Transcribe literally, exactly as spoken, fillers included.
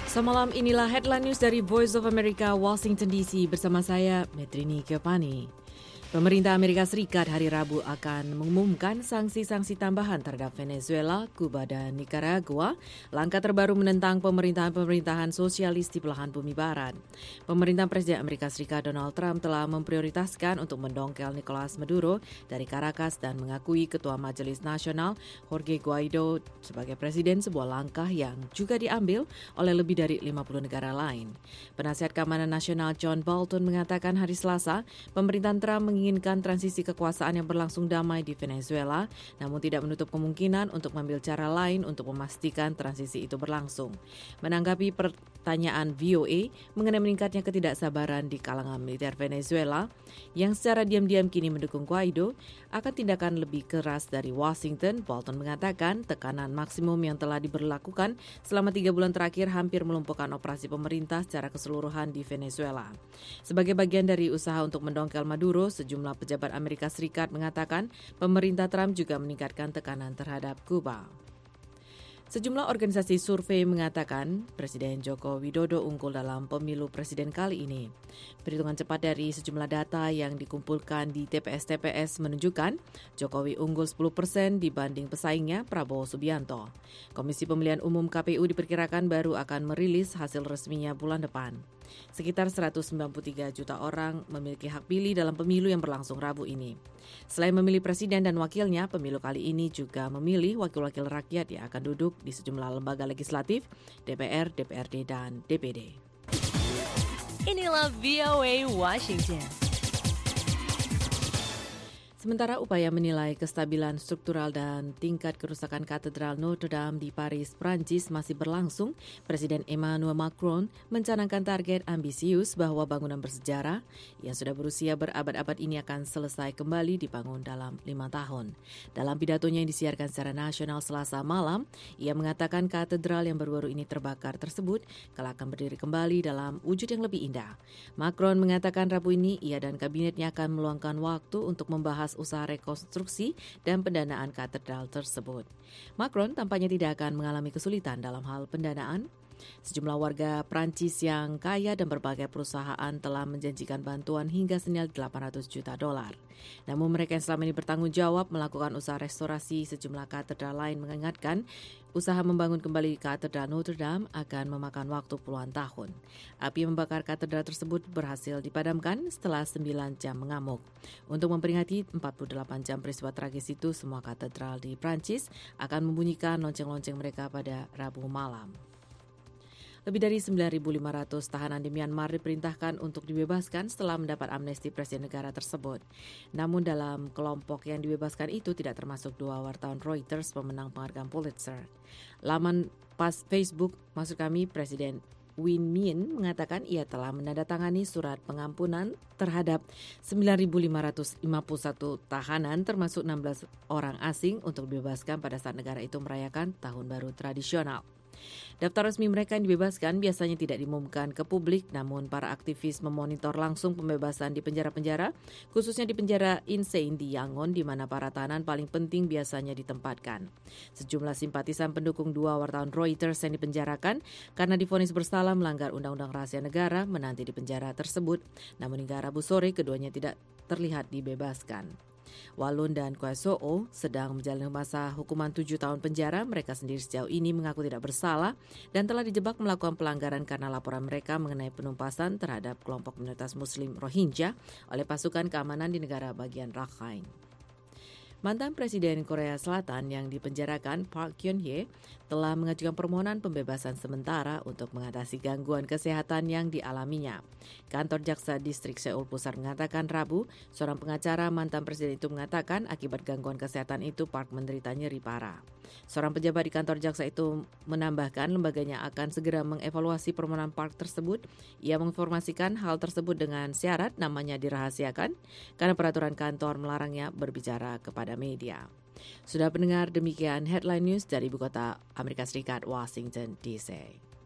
Semalam inilah headline news dari Voice of America, Washington D C bersama saya, Metrini Kepani. Pemerintah Amerika Serikat hari Rabu akan mengumumkan sanksi-sanksi tambahan terhadap Venezuela, Kuba, dan Nicaragua, langkah terbaru menentang pemerintahan-pemerintahan sosialis di belahan bumi barat. Pemerintah Presiden Amerika Serikat Donald Trump telah memprioritaskan untuk mendongkel Nicolas Maduro dari Caracas dan mengakui Ketua Majelis Nasional Jorge Guaido sebagai presiden, sebuah langkah yang juga diambil oleh lebih dari lima puluh negara lain. Penasihat Keamanan Nasional John Bolton mengatakan hari Selasa, pemerintahan Trump menginginkan transisi kekuasaan yang berlangsung damai di Venezuela, namun tidak menutup kemungkinan untuk mengambil cara lain untuk memastikan transisi itu berlangsung. Menanggapi pertanyaan V O A mengenai meningkatnya ketidaksabaran di kalangan militer Venezuela, yang secara diam-diam kini mendukung Guaido, akan tindakan lebih keras dari Washington, Bolton mengatakan tekanan maksimum yang telah diberlakukan selama tiga bulan terakhir hampir melumpuhkan operasi pemerintah secara keseluruhan di Venezuela. Sebagai bagian dari usaha untuk mendongkel Maduro, sejumlah pejabat Amerika Serikat mengatakan pemerintah Trump juga meningkatkan tekanan terhadap Kuba. Sejumlah organisasi survei mengatakan Presiden Joko Widodo unggul dalam pemilu presiden kali ini. Perhitungan cepat dari sejumlah data yang dikumpulkan di T P S T P S menunjukkan Jokowi unggul sepuluh persen dibanding pesaingnya Prabowo Subianto. Komisi Pemilihan Umum K P U diperkirakan baru akan merilis hasil resminya bulan depan. Sekitar seratus sembilan puluh tiga juta orang memiliki hak pilih dalam pemilu yang berlangsung Rabu ini. Selain memilih presiden dan wakilnya, pemilu kali ini juga memilih wakil-wakil rakyat yang akan duduk di sejumlah lembaga legislatif, D P R, D P R D, dan D P D. Inilah V O A Washington. Sementara upaya menilai kestabilan struktural dan tingkat kerusakan Katedral Notre Dame di Paris, Prancis masih berlangsung, Presiden Emmanuel Macron mencanangkan target ambisius bahwa bangunan bersejarah yang sudah berusia berabad-abad ini akan selesai kembali dibangun dalam lima tahun. Dalam pidatonya yang disiarkan secara nasional Selasa malam, ia mengatakan katedral yang baru-baru ini terbakar tersebut kelak akan berdiri kembali dalam wujud yang lebih indah. Macron mengatakan Rabu ini ia dan kabinetnya akan meluangkan waktu untuk membahas usaha rekonstruksi dan pendanaan katedral tersebut. Macron tampaknya tidak akan mengalami kesulitan dalam hal pendanaan. Sejumlah warga Prancis yang kaya dan berbagai perusahaan telah menjanjikan bantuan hingga senilai delapan ratus juta dolar. Namun mereka yang selama ini bertanggung jawab melakukan usaha restorasi sejumlah katedral lain mengingatkan usaha membangun kembali katedral Notre Dame akan memakan waktu puluhan tahun. Api yang membakar katedral tersebut berhasil dipadamkan setelah sembilan jam mengamuk. Untuk memperingati empat puluh delapan jam peristiwa tragis itu, semua katedral di Prancis akan membunyikan lonceng-lonceng mereka pada Rabu malam. Lebih dari sembilan ribu lima ratus tahanan di Myanmar diperintahkan untuk dibebaskan setelah mendapat amnesti presiden negara tersebut. Namun dalam kelompok yang dibebaskan itu tidak termasuk dua wartawan Reuters pemenang penghargaan Pulitzer. Laman pas Facebook, maksud kami Presiden Win Myint mengatakan ia telah menandatangani surat pengampunan terhadap sembilan ribu lima ratus lima puluh satu tahanan termasuk enam belas orang asing untuk dibebaskan pada saat negara itu merayakan Tahun Baru tradisional. Daftar resmi mereka yang dibebaskan biasanya tidak diumumkan ke publik, namun para aktivis memonitor langsung pembebasan di penjara-penjara, khususnya di penjara Insein di Yangon, di mana para tahanan paling penting biasanya ditempatkan. Sejumlah simpatisan pendukung dua wartawan Reuters yang dipenjarakan karena divonis bersalah melanggar Undang-Undang Rahasia Negara menanti di penjara tersebut, namun hingga Rabu sore keduanya tidak terlihat dibebaskan. Walun dan Kweso'o sedang menjalani masa hukuman tujuh tahun penjara. Mereka sendiri sejauh ini mengaku tidak bersalah dan telah dijebak melakukan pelanggaran karena laporan mereka mengenai penumpasan terhadap kelompok minoritas Muslim Rohingya oleh pasukan keamanan di negara bagian Rakhine. Mantan Presiden Korea Selatan yang dipenjarakan Park Geun-hye telah mengajukan permohonan pembebasan sementara untuk mengatasi gangguan kesehatan yang dialaminya. Kantor Jaksa Distrik Seoul Pusat mengatakan Rabu, seorang pengacara mantan presiden itu mengatakan akibat gangguan kesehatan itu Park menderita nyeri parah. Seorang pejabat di kantor jaksa itu menambahkan lembaganya akan segera mengevaluasi permohonan Park tersebut. Ia menginformasikan hal tersebut dengan syarat namanya dirahasiakan karena peraturan kantor melarangnya berbicara kepada media. Sudah pendengar, demikian headline news dari ibu kota Amerika Serikat, Washington D C.